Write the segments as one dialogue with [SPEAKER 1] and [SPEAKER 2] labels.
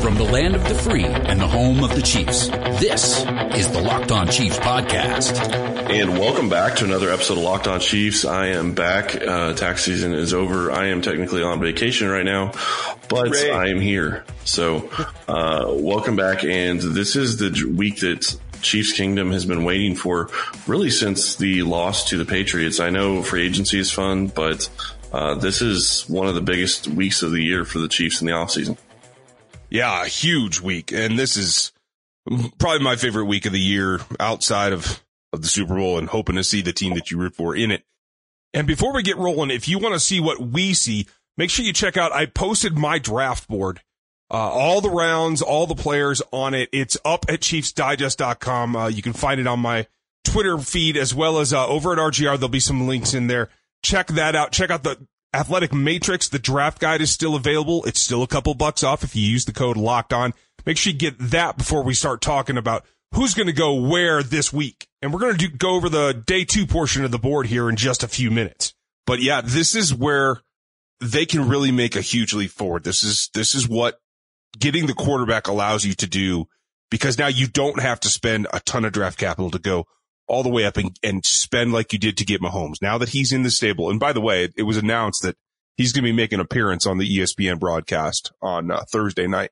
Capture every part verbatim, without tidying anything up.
[SPEAKER 1] From the land of the free and the home of the Chiefs, this is the Locked On Chiefs podcast.
[SPEAKER 2] And welcome back to another episode of Locked On Chiefs. I am back. Uh, tax season is over. I am technically on vacation right now, but Ray. I am here. So uh, welcome back. And this is the week that Chiefs Kingdom has been waiting for really since the loss to the Patriots. I know free agency is fun, but uh, this is one of the biggest weeks of the year for the Chiefs in the offseason.
[SPEAKER 3] Yeah, a huge week. And this is probably my favorite week of the year outside of, of the Super Bowl and hoping to see the team that you root for in it. And before we get rolling, if you want to see what we see, make sure you check out, I posted my draft board, uh, all the rounds, all the players on it. It's up at chiefs digest dot com. Uh, you can find it on my Twitter feed as well as uh, over at R G R. There'll be some links in there. Check that out. Check out the Athletic Matrix. The draft guide is still available. It's still a couple bucks off if you use the code Locked On. Make sure you get that before we start talking about who's going to go where this week. And we're going to do, go over the day two portion of the board here in just a few minutes. But yeah, this is where they can really make a huge leap forward. This is, this is what getting the quarterback allows you to do, because now you don't have to spend a ton of draft capital to go all the way up and, and spend like you did to get Mahomes. Now that he's in the stable, and by the way, it, it was announced that he's going to be making an appearance on the E S P N broadcast on uh, Thursday night.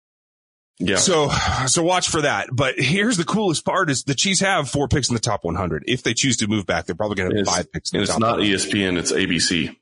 [SPEAKER 3] Yeah. So, so watch for that. But here's the coolest part is the Chiefs have four picks in the top one hundred. If they choose to move back, they're probably going to have five picks in the top
[SPEAKER 2] one hundred.
[SPEAKER 3] And
[SPEAKER 2] it's not E S P N, it's A B C.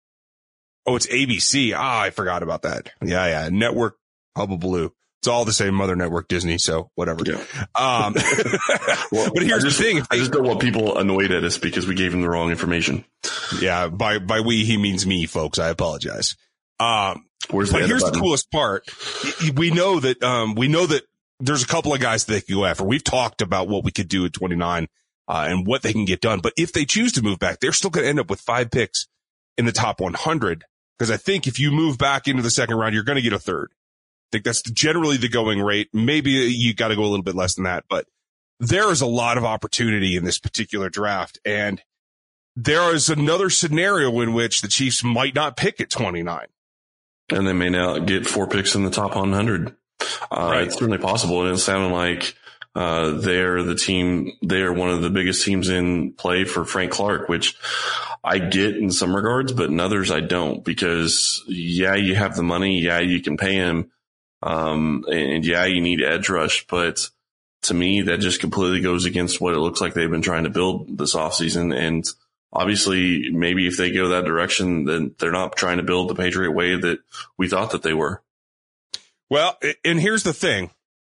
[SPEAKER 3] Oh, it's A B C. Ah, I forgot about that. Yeah, yeah. Network, Hullabaloo. It's all the same mother network, Disney, so whatever. Yeah. Um,
[SPEAKER 2] well,
[SPEAKER 3] but here's
[SPEAKER 2] just,
[SPEAKER 3] the thing.
[SPEAKER 2] I just don't want people annoyed at us because we gave them the wrong information.
[SPEAKER 3] Yeah, by, by we, he means me, folks. I apologize. Um,
[SPEAKER 2] Where's
[SPEAKER 3] but
[SPEAKER 2] the
[SPEAKER 3] here's
[SPEAKER 2] button?
[SPEAKER 3] the coolest part. We know that, um, we know that there's a couple of guys that they can go after. We've talked about what we could do at twenty-nine, uh, and what they can get done. But if they choose to move back, they're still going to end up with five picks in the top one hundred. Because I think if you move back into the second round, you're going to get a third. I think that's generally the going rate. Maybe you got to go a little bit less than that, but there is a lot of opportunity in this particular draft. And there is another scenario in which the Chiefs might not pick at twenty-nine.
[SPEAKER 2] And they may now get four picks in the top one hundred. Uh, right. It's certainly possible. And it sounded like, uh, they're the team, they're one of the biggest teams in play for Frank Clark, which I get in some regards, but in others I don't, because yeah, you have the money. Yeah, you can pay him. Um, and yeah, you need edge rush, but to me, that just completely goes against what it looks like they've been trying to build this offseason. And obviously, maybe if they go that direction, then they're not trying to build the Patriot way that we thought that they were.
[SPEAKER 3] Well, and here's the thing.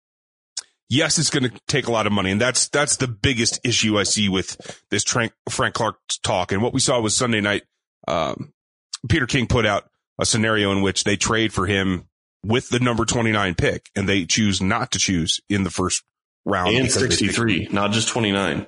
[SPEAKER 3] Yes, it's going to take a lot of money, and that's that's the biggest issue I see with this Frank, Frank Clark talk. And what we saw was Sunday night, um, Peter King put out a scenario in which they trade for him with the number twenty-nine pick, and they choose not to choose in the first round.
[SPEAKER 2] And sixty-three, not just twenty-nine.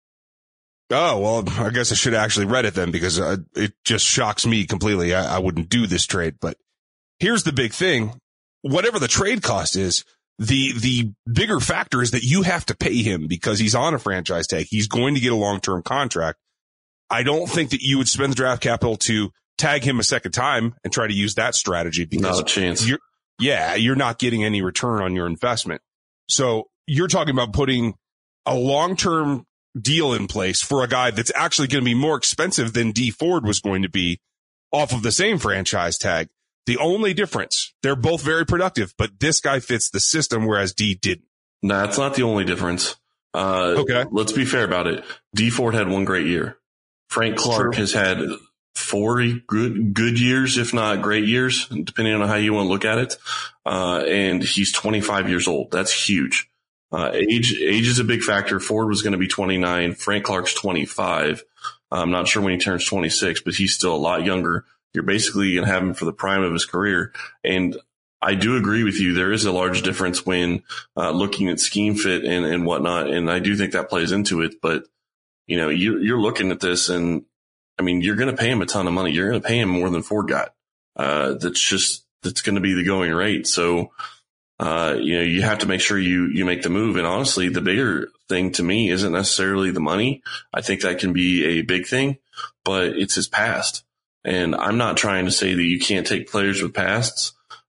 [SPEAKER 3] Oh, well, I guess I should have actually read it then, because uh, it just shocks me completely. I, I wouldn't do this trade. But here's the big thing. Whatever the trade cost is, the the bigger factor is that you have to pay him because he's on a franchise tag. He's going to get a long-term contract. I don't think that you would spend the draft capital to tag him a second time and try to use that strategy, because
[SPEAKER 2] not a chance.
[SPEAKER 3] You're, yeah, you're not getting any return on your investment. So you're talking about putting a long-term deal in place for a guy that's actually going to be more expensive than D Ford was going to be off of the same franchise tag. The only difference, they're both very productive, but this guy fits the system, whereas D didn't.
[SPEAKER 2] No, that's not the only difference. Uh,
[SPEAKER 3] okay.
[SPEAKER 2] Let's be fair about it. D Ford had one great year. Frank Clark True. has had four good, good years, if not great years, depending on how you want to look at it. Uh, and he's twenty-five years old. That's huge. Uh, age, age is a big factor. Ford was going to be twenty-nine. Frank Clark's twenty-five. I'm not sure when he turns twenty-six, but he's still a lot younger. You're basically going to have him for the prime of his career. And I do agree with you. There is a large difference when uh, looking at scheme fit and, and whatnot. And I do think that plays into it. But, you know, you, you're looking at this and, I mean, you're going to pay him a ton of money. You're going to pay him more than Ford got. Uh, that's just, that's going to be the going rate. So, uh, you know, you have to make sure you, you make the move. And honestly, the bigger thing to me isn't necessarily the money. I think that can be a big thing, but it's his past. And I'm not trying to say that you can't take players with pasts,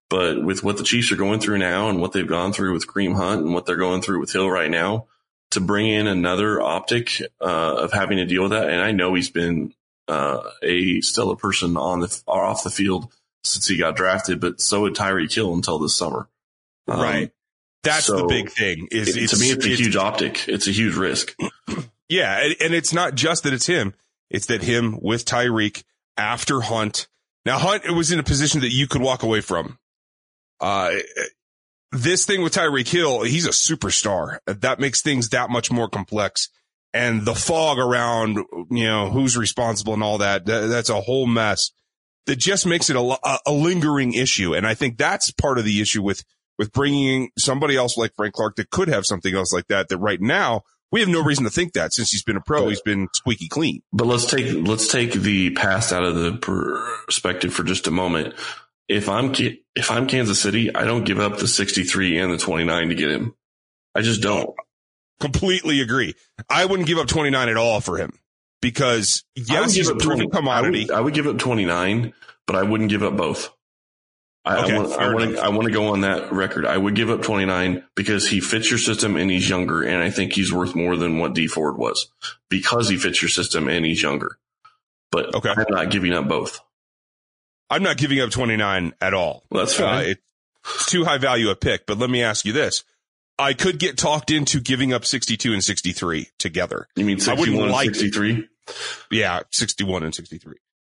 [SPEAKER 2] But with what the Chiefs are going through now and what they've gone through with Kareem Hunt and what they're going through with Hill right now, to bring in another optic uh, of having to deal with that. And I know he's been uh, a stellar person on the or off the field since he got drafted, but so would Tyreek Hill until this summer. Um,
[SPEAKER 3] right. That's
[SPEAKER 2] so
[SPEAKER 3] the big thing. Is
[SPEAKER 2] it,
[SPEAKER 3] it's,
[SPEAKER 2] to me, it's a
[SPEAKER 3] it's,
[SPEAKER 2] huge optic. It's a huge risk.
[SPEAKER 3] Yeah, and, and it's not just that it's him. It's that him with Tyreek after Hunt. Now, Hunt was in a position that you could walk away from. Uh, this thing with Tyreek Hill, he's a superstar. That makes things that much more complex. And the fog around, you know, who's responsible and all that, that that's a whole mess that just makes it a, a, a lingering issue. And I think that's part of the issue with, with bringing somebody else like Frank Clark that could have something else like that, that right now we have no reason to think that since he's been a pro, he's been squeaky clean.
[SPEAKER 2] But let's take, let's take the past out of the perspective for just a moment. If I'm, if I'm Kansas City, I don't give up the sixty-three and the twenty-nine to get him. I just don't.
[SPEAKER 3] Completely agree. I wouldn't give up twenty-nine at all for him because yes, he's a proven commodity.
[SPEAKER 2] I would, I would give up twenty-nine, but I wouldn't give up both. I,
[SPEAKER 3] okay,
[SPEAKER 2] I want, I want to, I want to go on that record. I would give up twenty-nine because he fits your system and he's younger. And I think he's worth more than what D Ford was because he fits your system and he's younger, but okay. I'm not giving up both.
[SPEAKER 3] I'm not giving up twenty-nine at all.
[SPEAKER 2] Well, that's fine.
[SPEAKER 3] Uh, it's too high value a pick, but let me ask you this. I could get talked into giving up sixty-two and sixty-three together.
[SPEAKER 2] You mean sixty-one and sixty-three?
[SPEAKER 3] Yeah, sixty-one and sixty-three.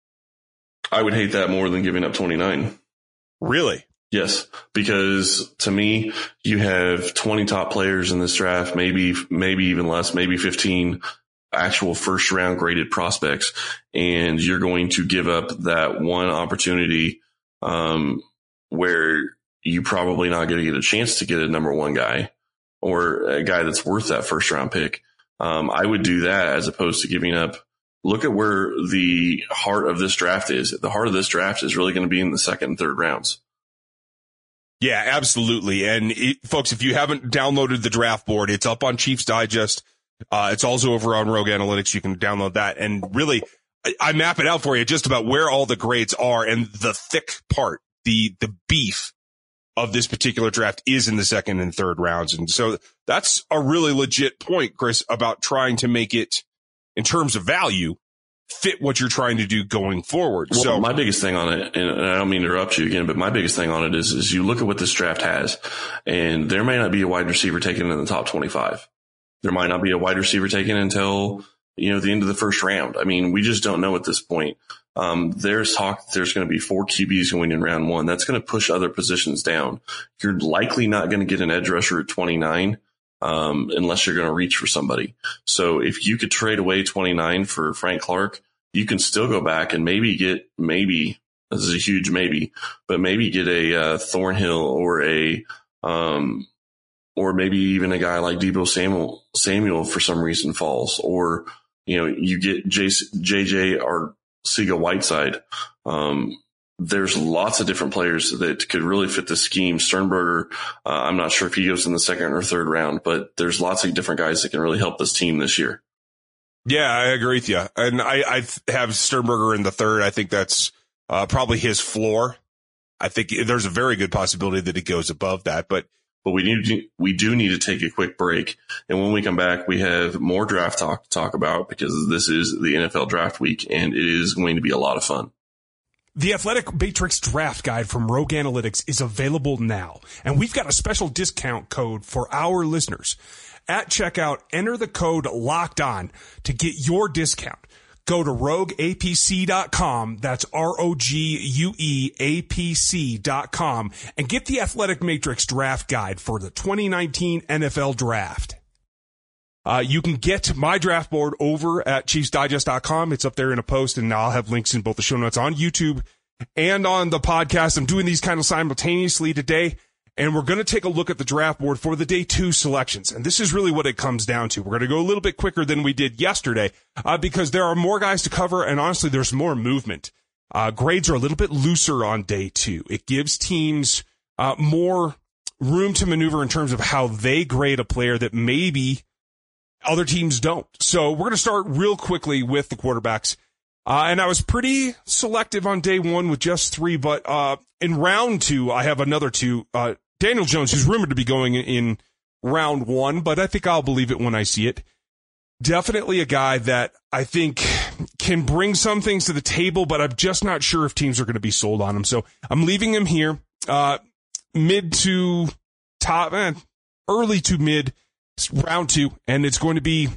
[SPEAKER 2] I would hate that more than giving up twenty-nine.
[SPEAKER 3] Really?
[SPEAKER 2] Yes, because to me, you have twenty top players in this draft, maybe, maybe even less, maybe fifteen actual first round graded prospects. And you're going to give up that one opportunity, um, where you probably not going to get a chance to get a number one guy or a guy that's worth that first round pick. Um, I would do that as opposed to giving up. Look at where the heart of this draft is. The heart of this draft is really going to be in the second and third rounds.
[SPEAKER 3] Yeah, absolutely. And it, folks, if you haven't downloaded the draft board, it's up on Chiefs Digest. Uh, it's also over on Rogue Analytics. You can download that. And really, I, I map it out for you just about where all the grades are, and the thick part, the, the beef of this particular draft is in the second and third rounds. And so that's a really legit point, Chris, about trying to make it, in terms of value, fit what you're trying to do going forward.
[SPEAKER 2] Well,
[SPEAKER 3] so
[SPEAKER 2] my biggest thing on it, and I don't mean to interrupt you again, but my biggest thing on it is, is you look at what this draft has, and there may not be a wide receiver taken in the top twenty-five. There might not be a wide receiver taken until, you know, the end of the first round. I mean, we just don't know at this point. Um, there's talk, there's going to be four Q Bs going in round one. That's going to push other positions down. You're likely not going to get an edge rusher at twenty-nine, um, unless you're going to reach for somebody. So if you could trade away twenty-nine for Frank Clark, you can still go back and maybe get, maybe, this is a huge maybe, but maybe get a, uh, Thornhill or a, um, or maybe even a guy like Deebo Samuel, Samuel for some reason falls, or, you know, you get J J Arcega-Whiteside. Um, there's lots of different players that could really fit the scheme. Sternberger, uh, I'm not sure if he goes in the second or third round, but there's lots of different guys that can really help this team this year.
[SPEAKER 3] Yeah, I agree with you. And I, I have Sternberger in the third. I think that's uh, probably his floor. I think there's a very good possibility that he goes above that, but
[SPEAKER 2] But we need to, we do need to take a quick break. And when we come back, we have more draft talk to talk about because this is the N F L draft week and it is going to be a lot of fun.
[SPEAKER 4] The Athletic Matrix Draft Guide from Rogue Analytics is available now. And we've got a special discount code for our listeners. At checkout, enter the code LOCKED ON to get your discount. Go to rogue A P C dot com, that's R O G U E A P C dot com, and get the Athletic Matrix Draft Guide for the twenty nineteen N F L Draft. Uh, you can get my draft board over at Chiefs Digest dot com. It's up there in a post, and I'll have links in both the show notes on YouTube and on the podcast. I'm doing these kind of simultaneously today, and we're going to take a look at the draft board for the day two selections. And this is really what it comes down to. We're going to go a little bit quicker than we did yesterday uh, because there are more guys to cover, and honestly, there's more movement. Uh, grades are a little bit looser on day two. It gives teams uh, more room to maneuver in terms of how they grade a player that maybe other teams don't. So we're going to start real quickly with the quarterbacks. Uh, and I was pretty selective on day one with just three, but uh, in round two, I have another two. Uh, Daniel Jones, who's rumored to be going in, in round one, but I think I'll believe it when I see it. Definitely a guy that I think can bring some things to the table, but I'm just not sure if teams are going to be sold on him. So I'm leaving him here, uh, mid to top, eh, early to mid, round two, and it's going to be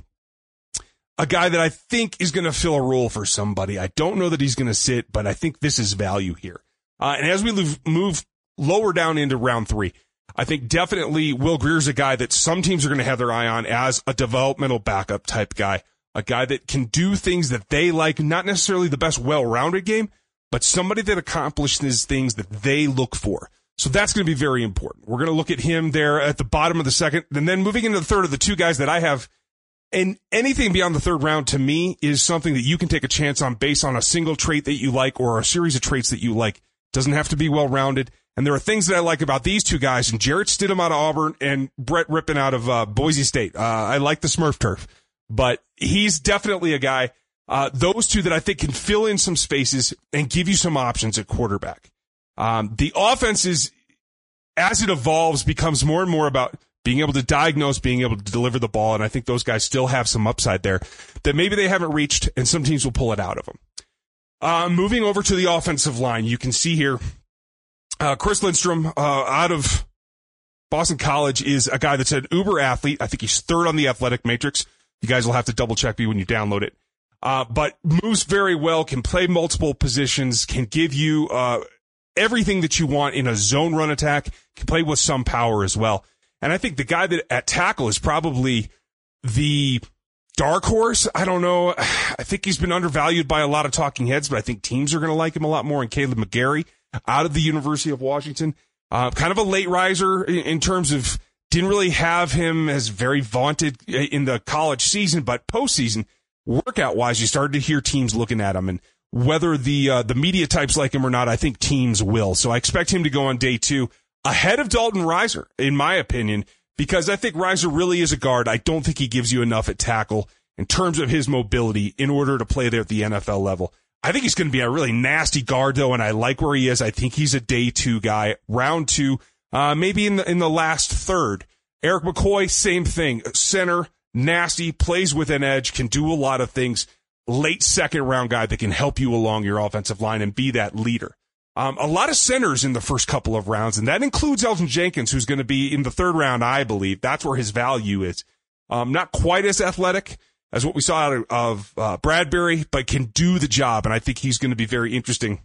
[SPEAKER 4] a guy that I think is going to fill a role for somebody. I don't know that he's going to sit, but I think this is value here. Uh, and as we move, move lower down into round three, I think definitely Will Grier's a guy that some teams are going to have their eye on as a developmental backup type guy, a guy that can do things that they like, not necessarily the best well-rounded game, but somebody that accomplishes things that they look for. So that's going to be very important. We're going to look at him there at the bottom of the second, and then moving into the third of the two guys that I have. And anything beyond the third round, to me, is something that you can take a chance on based on a single trait that you like or a series of traits that you like. Doesn't have to be well-rounded. And there are things that I like about these two guys, and Jarrett Stidham out of Auburn and Brett Rippon out of uh, Boise State. Uh, I like the Smurf turf, but he's definitely a guy, uh, those two that I think can fill in some spaces and give you some options at quarterback. Um, the offense is, as it evolves, becomes more and more about being able to diagnose, being able to deliver the ball, and I think those guys still have some upside there that maybe they haven't reached, and some teams will pull it out of them. Uh, moving over to the offensive line, you can see here, uh, Chris Lindstrom uh, out of Boston College is a guy that's an uber athlete. I think he's third on the athletic matrix. You guys will have to double check me when you download it. Uh, but moves very well, can play multiple positions, can give you uh, everything that you want in a zone run attack, can play with some power as well. And I think the guy that at tackle is probably the dark horse. I don't know. I think he's been undervalued by a lot of talking heads, but I think teams are going to like him a lot more. And Caleb McGarry out of the University of Washington, uh, kind of a late riser in, in terms of didn't really have him as very vaunted in the college season, but postseason workout wise, you started to hear teams looking at him, and whether the, uh, the media types like him or not, I think teams will. So I expect him to go on day two ahead of Dalton Reiser, in my opinion, because I think Reiser really is a guard. I don't think he gives you enough at tackle in terms of his mobility in order to play there at the N F L level. I think he's going to be a really nasty guard, though, and I like where he is. I think he's a day two guy, round two, uh, maybe in the in the last third. Eric McCoy, same thing. Center, nasty, plays with an edge, can do a lot of things. Late second round guy that can help you along your offensive line and be that leader. Um, a lot of centers in the first couple of rounds, and that includes Elgton Jenkins, who's going to be in the third round, I believe. That's where his value is. Um, not quite as athletic as what we saw out of, of uh, Bradbury, but can do the job, and I think he's going to be very interesting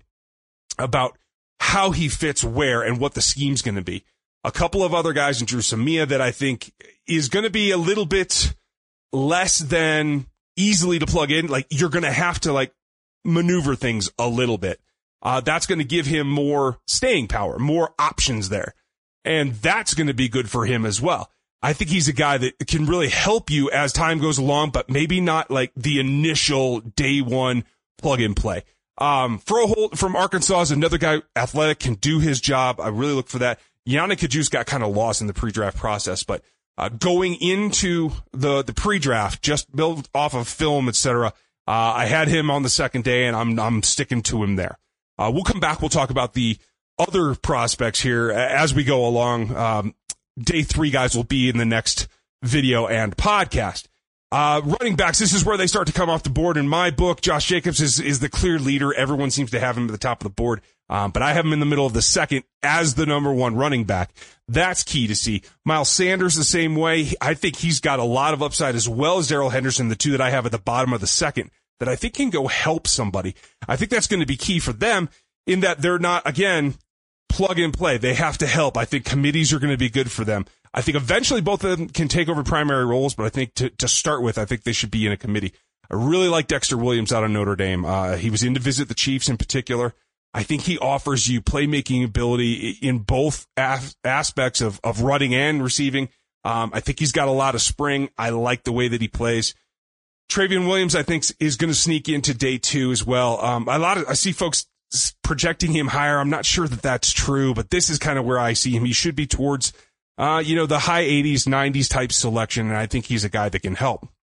[SPEAKER 4] about how he fits where and what the scheme's going to be. A couple of other guys in Drew Samia that I think is going to be a little bit less than easily to plug in. Like, you're going to have to, like, maneuver things a little bit. Uh, that's going to give him more staying power, more options there. And that's going to be good for him as well. I think he's a guy that can really help you as time goes along, but maybe not like the initial day one plug and play. Um, Froholt from Arkansas is another guy, athletic, can do his job. I really look for that. Yannick Kajus got kind of lost in the pre-draft process, but uh, going into the, the pre-draft, just built off of film, et cetera, uh, I had him on the second day, and I'm I'm sticking to him there. Uh, we'll come back. We'll talk about the other prospects here as we go along. Um, day three guys will be in the next video and podcast. Uh, running backs, this is where they start to come off the board. In my book, Josh Jacobs is, is the clear leader. Everyone seems to have him at the top of the board. Um, but I have him in the middle of the second as the number one running back. That's key to see. Miles Sanders the same way. I think he's got a lot of upside, as well as Darrell Henderson, the two that I have at the bottom of the second, that I think can go help somebody. I think that's going to be key for them in that they're not, again, plug and play. They have to help. I think committees are going to be good for them. I think eventually both of them can take over primary roles, but I think to, to start with, I think they should be in a committee. I really like Dexter Williams out of Notre Dame. Uh, he was in to visit the Chiefs in particular. I think he offers you playmaking ability in both af- aspects of, of running and receiving. Um, I think he's got a lot of spring. I like the way that he plays. Travion Williams, I think, is going to sneak into day two as well. Um, a lot of, I see folks projecting him higher. I'm not sure that that's true, but this is kind of where I see him. He should be towards, uh, you know, the high eighties, nineties type selection, and I think he's a guy that can help.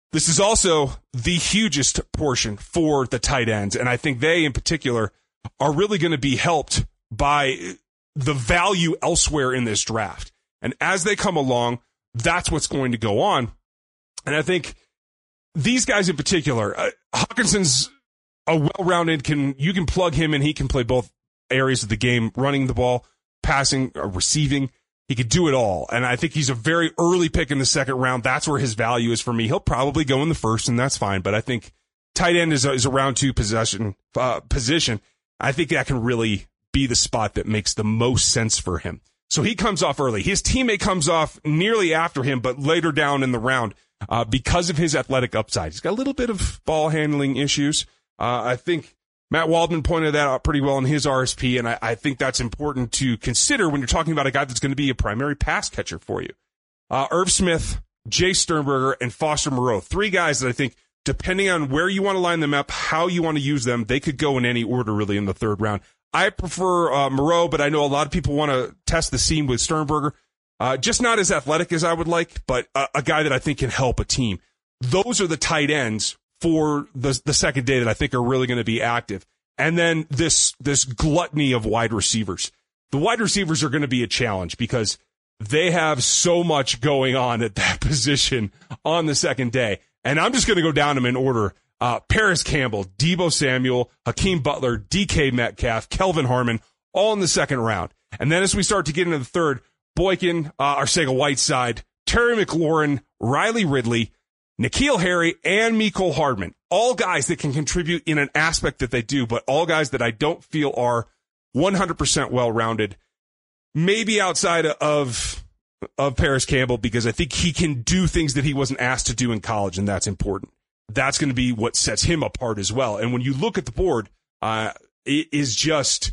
[SPEAKER 4] this is also the hugest portion for the tight ends. And I think they in particular are really going to be helped by the value elsewhere in this draft. And as they come along, that's what's going to go on. And I think these guys in particular, uh, Hawkinson's a well-rounded, can you can plug him in. He can play both areas of the game, running the ball, passing, or receiving. He could do it all. And I think he's a very early pick in the second round. That's where his value is for me. He'll probably go in the first, and that's fine. But I think tight end is a, is a round two possession, uh, position. I think that can really be the spot that makes the most sense for him. So he comes off early. His teammate comes off nearly after him, but later down in the round uh, because of his athletic upside. He's got a little bit of ball handling issues. Uh, I think Matt Waldman pointed that out pretty well in his R S P, and I, I think that's important to consider when you're talking about a guy that's going to be a primary pass catcher for you. Uh, Irv Smith, Jay Sternberger, and Foster Moreau, three guys that I think, depending on where you want to line them up, how you want to use them, they could go in any order really in the third round. I prefer uh, Moreau, but I know a lot of people want to test the seam with Sternberger. Uh, just not as athletic as I would like, but a, a guy that I think can help a team. Those are the tight ends for the the second day that I think are really going to be active. And then this this gluttony of wide receivers. The wide receivers are going to be a challenge because they have so much going on at that position on the second day. And I'm just going to go down them in order. Uh, Paris Campbell, Deebo Samuel, Hakeem Butler, D K Metcalf, Kelvin Harmon, all in the second round. And then as we start to get into the third, Boykin, uh, Arcega Whiteside, Terry McLaurin, Riley Ridley, N'Keal Harry, and Mecole Hardman, all guys that can contribute in an aspect that they do, but all guys that I don't feel are one hundred percent well-rounded, maybe outside of of Paris Campbell, because I think he can do things that he wasn't asked to do in college, and that's important. That's going to be what sets him apart as well. And when you look at the board, uh, it is just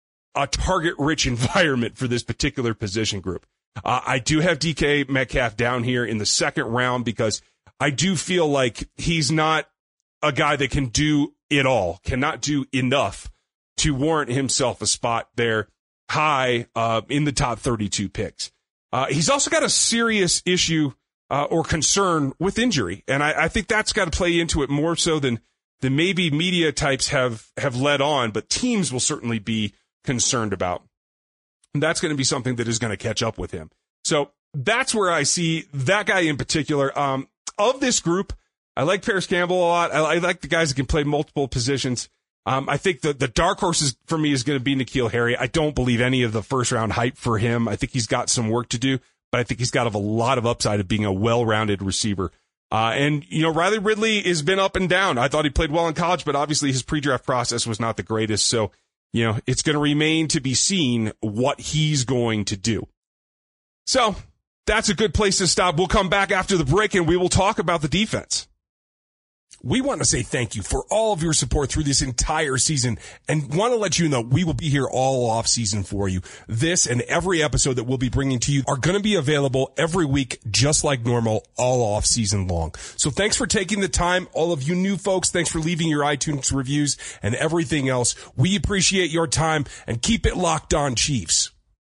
[SPEAKER 4] a target-rich environment for this particular position group. Uh, I do have D K Metcalf down here in the second round because I do feel like he's not a guy that can do it all, cannot do enough to warrant himself a spot there high uh, in the top thirty-two picks. Uh, he's also got a serious issue uh, or concern with injury, and I, I think that's got to play into it more so than, than maybe media types have, have led on, but teams will certainly be concerned about. And that's going to be something that is going to catch up with him. So that's where I see that guy in particular. Um, of this group, I like Paris Campbell a lot. I, I like the guys that can play multiple positions. Um, I think the, the dark horses for me is going to be N'Keal Harry. I don't believe any of the first round hype for him. I think he's got some work to do, but I think he's got a lot of upside of being a well-rounded receiver. Uh, and, you know, Riley Ridley has been up and down. I thought he played well in college, but obviously his pre-draft process was not the greatest. So, you know, it's going to remain to be seen what he's going to do. So that's a good place to stop. We'll come back after the break and we will talk about the defense. We want to say thank you for all of your support through this entire season and want to let you know we will be here all off season for you. This and every episode that we'll be bringing to you are going to be available every week, just like normal, all off season long. So thanks for taking the time. All of you new folks, thanks for leaving your iTunes reviews and everything else. We appreciate your time and keep it locked on, Chiefs.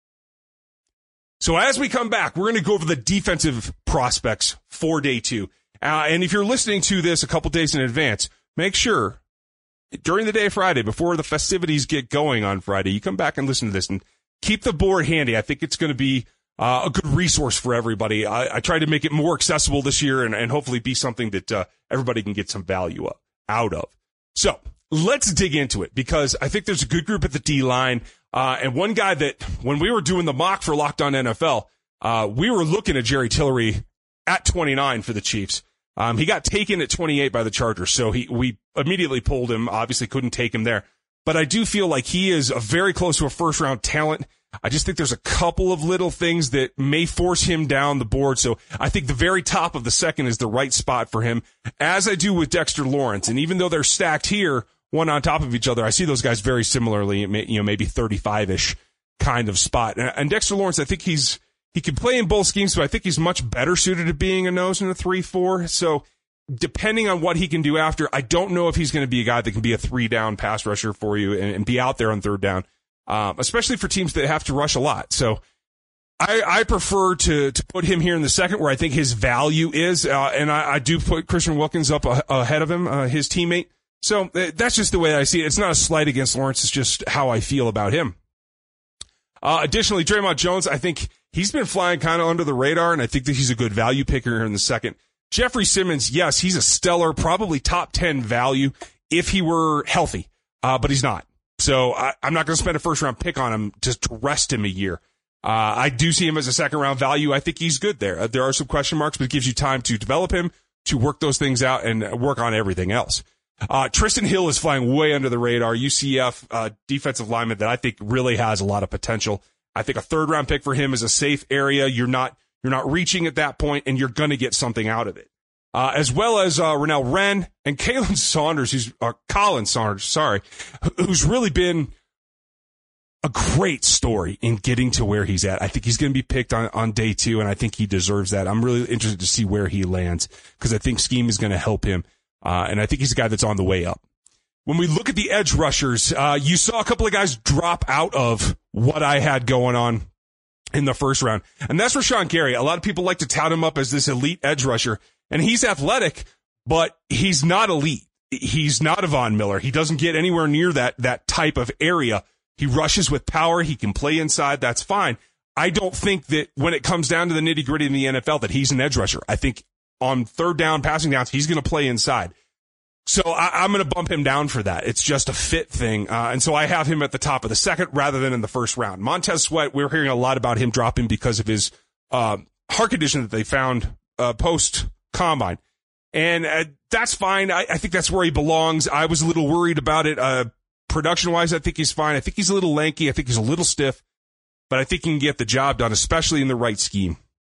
[SPEAKER 4] So as we come back, we're going to go over the defensive prospects for day two. Uh, and if you're listening to this a couple days in advance, make sure during the day of Friday, before the festivities get going on Friday, you come back and listen to this and keep the board handy. I think it's going to be uh, a good resource for everybody. I, I tried to make it more accessible this year and, and hopefully be something that uh, everybody can get some value of, out of. So let's dig into it because I think there's a good group at the D-line. Uh, and one guy that when we were doing the mock for Locked On N F L, uh, we were looking at Jerry Tillery at twenty-nine for the Chiefs. Um, he got taken at twenty-eight by the Chargers, so he we immediately pulled him. Obviously couldn't take him there. But I do feel like he is a very close to a first-round talent. I just think there's a couple of little things that may force him down the board. So I think the very top of the second is the right spot for him, as I do with Dexter Lawrence. And even though they're stacked here, one on top of each other, I see those guys very similarly, you know, maybe thirty-five-ish kind of spot. And Dexter Lawrence, I think he's He can play in both schemes, but I think he's much better suited to being a nose in a three four. So depending on what he can do after, I don't know if he's going to be a guy that can be a three-down pass rusher for you and, and be out there on third down, um, especially for teams that have to rush a lot. So I, I prefer to, to put him here in the second where I think his value is, uh, and I, I do put Christian Wilkins up a, ahead of him, uh, his teammate. So uh, that's just the way I see it. It's not a slight against Lawrence. It's just how I feel about him. Uh, additionally, Draymond Jones, I think he's been flying kind of under the radar, and I think that he's a good value picker here in the second. Jeffrey Simmons, yes, he's a stellar, probably top ten value if he were healthy, uh, but he's not. So I, I'm not going to spend a first round pick on him just to rest him a year. Uh, I do see him as a second round value. I think he's good there. Uh, there are some question marks, but it gives you time to develop him, to work those things out, and work on everything else. Uh, Tristan Hill is flying way under the radar. U C F, uh, defensive lineman that I think really has a lot of potential. I think a third round pick for him is a safe area. You're not, you're not reaching at that point, and you're going to get something out of it. Uh, as well as, uh, Rennell Wren and Kalen Saunders, who's, uh, Colin Saunders, sorry, who's really been a great story in getting to where he's at. I think he's going to be picked on, on day two, and I think he deserves that. I'm really interested to see where he lands because I think scheme is going to help him. Uh, and I think he's a guy that's on the way up. When we look at the edge rushers, uh, you saw a couple of guys drop out of what I had going on in the first round. And that's Rashawn Gary. A lot of people like to tout him up as this elite edge rusher, and he's athletic, but he's not elite. He's not a Von Miller. He doesn't get anywhere near that, that type of area. He rushes with power. He can play inside. That's fine. I don't think that when it comes down to the nitty gritty in the N F L that he's an edge rusher. I think on third down, passing downs, he's going to play inside. So I, I'm going to bump him down for that. It's just a fit thing. Uh, and so I have him at the top of the second rather than in the first round. Montez Sweat, we're hearing a lot about him dropping because of his uh, heart condition that they found uh, post-combine. And uh, that's fine. I, I think that's where he belongs. I was a little worried about it. Uh, production-wise, I think he's fine. I think he's a little lanky. I think he's a little stiff. But I think he can get the job done, especially in the right scheme.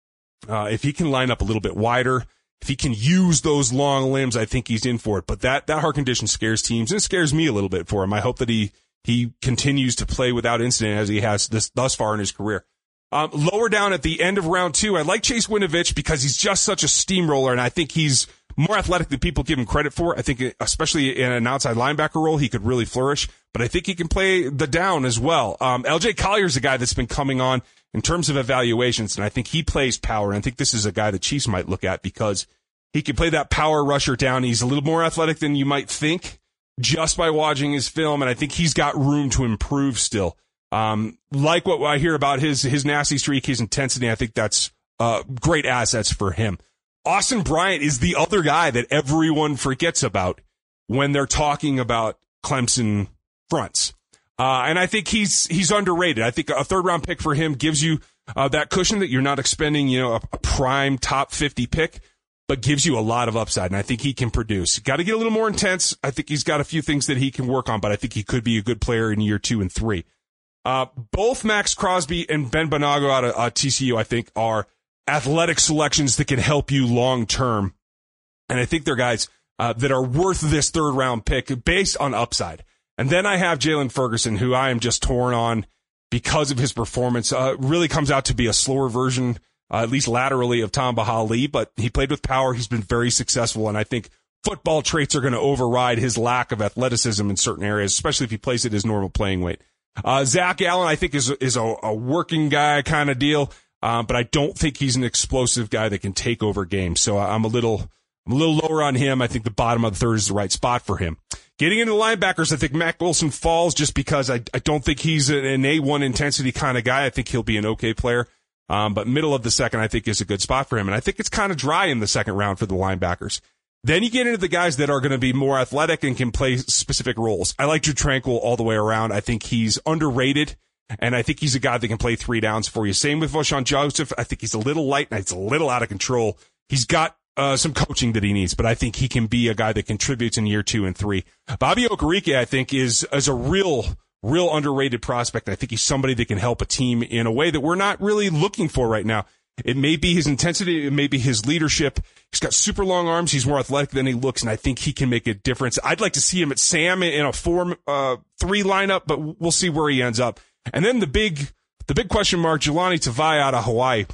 [SPEAKER 4] Uh, if he can line up a little bit wider, if he can use those long limbs, I think he's in for it. But that, that heart condition scares teams, and it scares me a little bit for him. I hope that he, he continues to play without incident as he has this thus far in his career. Um, lower down at the end of round two, I like Chase Winovich because he's just such a steamroller, and I think he's more athletic than people give him credit for. I think especially in an outside linebacker role, he could really flourish, but I think he can play the down as well. Um, L J Collier's a guy that's been coming on in terms of evaluations, and I think he plays power, and I think this is a guy the Chiefs might look at because he can play that power rusher down. He's a little more athletic than you might think just by watching his film, and I think he's got room to improve still. Um, like what I hear about his, his nasty streak, his intensity, I think that's, uh, great assets for him. Austin Bryant is the other guy that everyone forgets about when they're talking about Clemson fronts. Uh, and I think he's, he's underrated. I think a third round pick for him gives you, uh, that cushion that you're not expending, you know, a, a prime top fifty pick, but gives you a lot of upside. And I think he can produce. Got to get a little more intense. I think he's got a few things that he can work on, but I think he could be a good player in year two and three. Uh, both Max Crosby and Ben Banogo out of uh, T C U, I think, are athletic selections that can help you long term. And I think they're guys uh, that are worth this third round pick based on upside. And then I have Jalen Ferguson, who I am just torn on because of his performance. Uh, really comes out to be a slower version, uh, at least laterally, of Tamba Hali, but he played with power. He's been very successful. And I think football traits are going to override his lack of athleticism in certain areas, especially if he plays at his normal playing weight. Uh, Zach Allen, I think, is, is a, a working guy kind of deal. Um, but I don't think he's an explosive guy that can take over games. So I'm a little, I'm a little lower on him. I think the bottom of the third is the right spot for him. Getting into the linebackers, I think Mack Wilson falls just because I, I don't think he's an A one intensity kind of guy. I think he'll be an okay player. Um, but middle of the second, I think, is a good spot for him. And I think it's kind of dry in the second round for the linebackers. Then you get into the guys that are going to be more athletic and can play specific roles. I like Drew Tranquill all the way around. I think he's underrated, and I think he's a guy that can play three downs for you. Same with Voshon Joseph. I think he's a little light and he's a little out of control. He's got uh, some coaching that he needs, but I think he can be a guy that contributes in year two and three. Bobby Okereke, I think, is, is a real, real underrated prospect. I think he's somebody that can help a team in a way that we're not really looking for right now. It may be his intensity. It may be his leadership. He's got super long arms. He's more athletic than he looks, and I think he can make a difference. I'd like to see him at Sam in a four, uh, three lineup, but we'll see where he ends up. And then the big, the big question mark, Jelani Tavai out of Hawaii,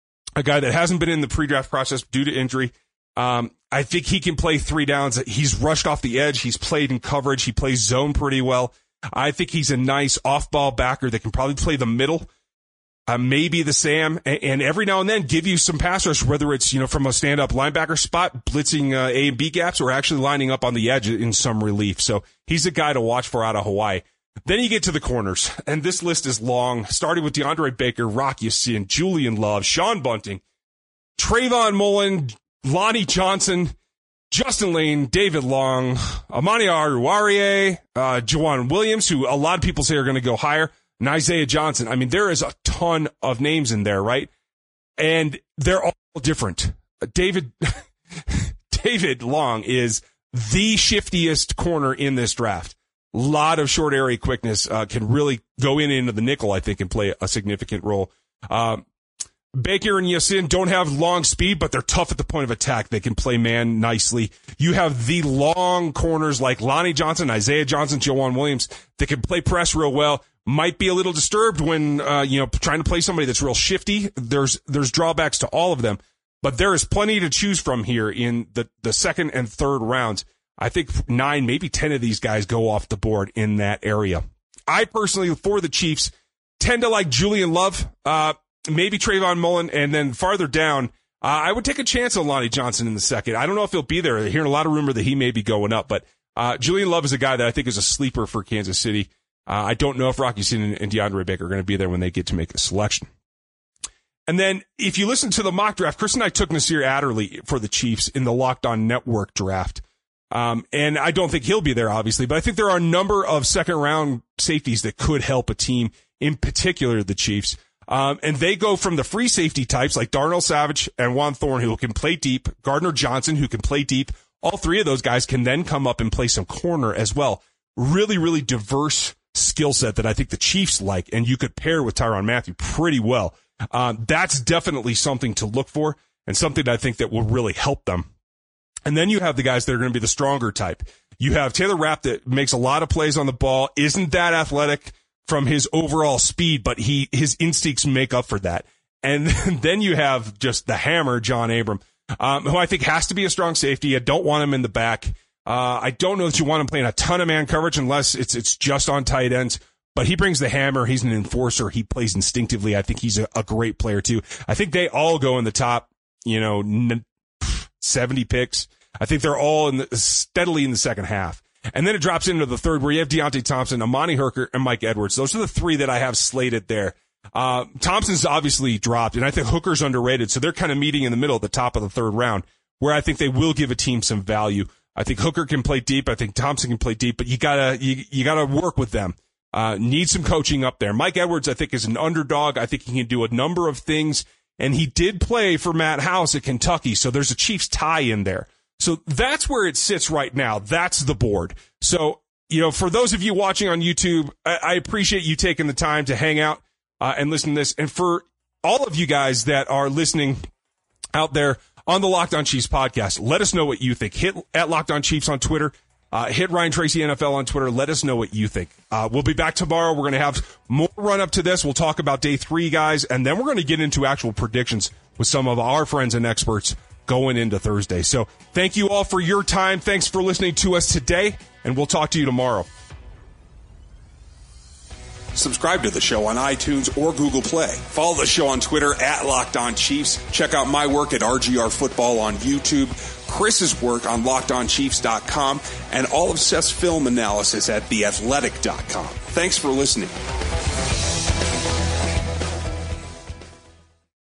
[SPEAKER 4] a guy that hasn't been in the pre-draft process due to injury. Um, I think he can play three downs. He's rushed off the edge. He's played in coverage. He plays zone pretty well. I think he's a nice off-ball backer that can probably play the middle. uh, maybe the Sam, and, and every now and then give you some pass rush, whether it's, you know, from a stand-up linebacker spot, blitzing uh, A and B gaps, or actually lining up on the edge in some relief. So he's a guy to watch for out of Hawaii. Then you get to the corners, and this list is long, starting with DeAndre Baker, Rock Ya-Sin, Julian Love, Sean Bunting, Trayvon Mullen, Lonnie Johnson, Justin Lane, David Long, Amani Aruarie, uh, Jawan Williams, who a lot of people say are going to go higher, and Isaiah Johnson. I mean, there is a ton of names in there, right? And they're all different. David, David Long is the shiftiest corner in this draft. A lot of short area quickness, uh, can really go in into the nickel, I think, and play a significant role. Um, Baker and Ya-Sin don't have long speed, but they're tough at the point of attack. They can play man nicely. You have the long corners like Lonnie Johnson, Isaiah Johnson, Jawan Williams that can play press real well. Might be a little disturbed when, uh, you know, trying to play somebody that's real shifty. There's, there's drawbacks to all of them, but there is plenty to choose from here in the, the second and third rounds. I think nine, maybe ten of these guys go off the board in that area. I personally, for the Chiefs, tend to like Julian Love, uh, maybe Trayvon Mullen, and then farther down, uh, I would take a chance on Lonnie Johnson in the second. I don't know if he'll be there. I'm hearing a lot of rumor that he may be going up, but uh, Julian Love is a guy that I think is a sleeper for Kansas City. Uh, I don't know if Rock Ya-Sin and, and DeAndre Baker are going to be there when they get to make the selection. And then if you listen to the mock draft, Chris and I took Nasir Adderley for the Chiefs in the Locked On Network draft. Um, and I don't think he'll be there, obviously, but I think there are a number of second round safeties that could help a team, in particular the Chiefs. Um, and they go from the free safety types like Darnell Savage and Juan Thorne, who can play deep, Gardner Johnson, who can play deep. All three of those guys can then come up and play some corner as well. Really, really diverse skill set that I think the Chiefs like, and you could pair with Tyrann Mathieu pretty well. Um, that's definitely something to look for and something that I think that will really help them. And then you have the guys that are going to be the stronger type. You have Taylor Rapp that makes a lot of plays on the ball, isn't that athletic from his overall speed, but he his instincts make up for that. And then you have just the hammer, John Abram, um, who I think has to be a strong safety. I don't want him in the back. Uh, I don't know that you want him playing a ton of man coverage unless it's it's just on tight ends. But he brings the hammer. He's an enforcer. He plays instinctively. I think he's a, a great player, too. I think they all go in the top, you know, n- seventy picks. I think they're all in the, steadily in the second half. And then it drops into the third where you have Deontay Thompson, Amani Hooker, and Mike Edwards. Those are the three that I have slated there. Uh, Thompson's obviously dropped, and I think Hooker's underrated. So they're kind of meeting in the middle at the top of the third round, where I think they will give a team some value. I think Hooker can play deep. I think Thompson can play deep, but you gotta, you, you gotta work with them. Uh, need some coaching up there. Mike Edwards, I think, is an underdog. I think he can do a number of things, and he did play for Matt House at Kentucky, so there's a Chiefs tie in there. So that's where it sits right now. That's the board. So, you know, for those of you watching on YouTube, I, I appreciate you taking the time to hang out uh, and listen to this. And for all of you guys that are listening out there on the Locked On Chiefs podcast, let us know what you think. Hit at Locked On Chiefs on Twitter. Uh, hit Ryan Tracy N F L on Twitter. Let us know what you think. Uh, we'll be back tomorrow. We're going to have more run up to this. We'll talk about day three, guys, and then we're going to get into actual predictions with some of our friends and experts going into Thursday. So thank you all for your time. Thanks for listening to us today, and we'll talk to you tomorrow.
[SPEAKER 5] Subscribe to the show on iTunes or Google Play. Follow the show on Twitter at Locked On Chiefs. Check out my work at R G R Football on YouTube, Chris's work on locked on chiefs dot com, and all of Seth's film analysis at the athletic dot com. Thanks for listening.